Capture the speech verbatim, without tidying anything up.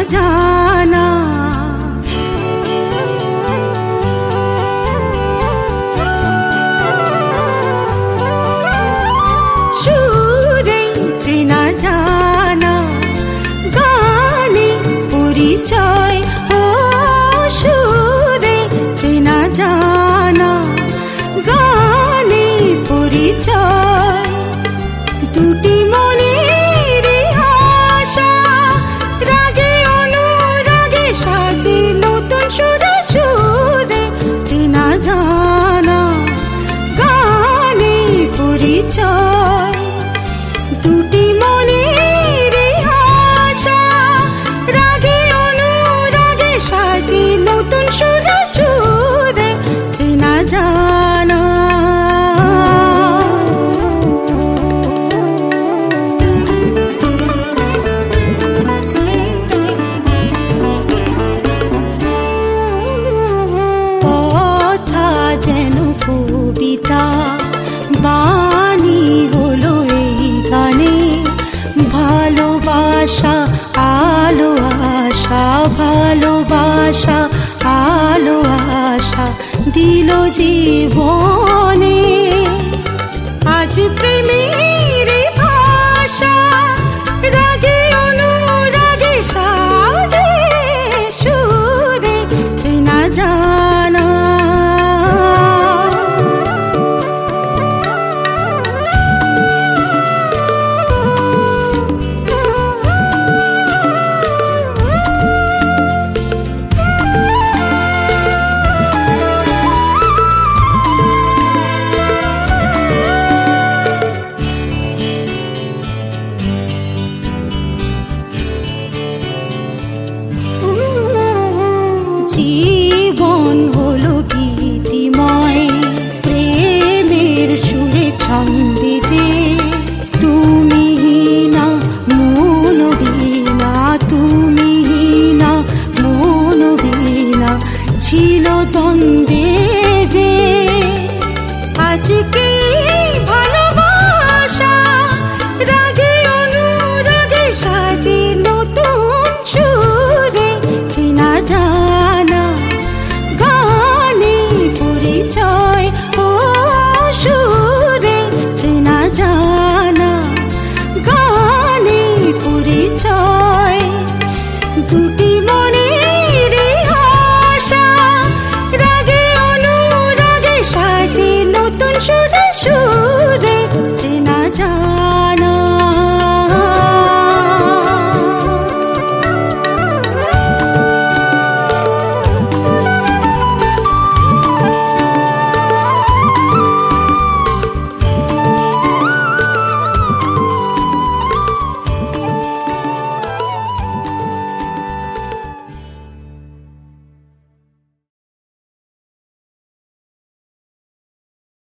জানা। সুরে চেনা জানা, গানে পরিচয়, ও সুরে চেনা জানা, গানে পরিচয়। দুটি মনের আশা, রাগে অনুরাগে সাজে নতুন সুরে সুরে চেনা জানা, গানে পরিচয়। দুটি মনের আশা, রাগে অনুরাগে সাজে নতুন সুরে সুরে চেনা জানা। কথা যেন কবিতা, বাণী হলো এই গানে। ভালোবাসা আলো আশা, ভালোবাসা আলো আশা, দিল জীবন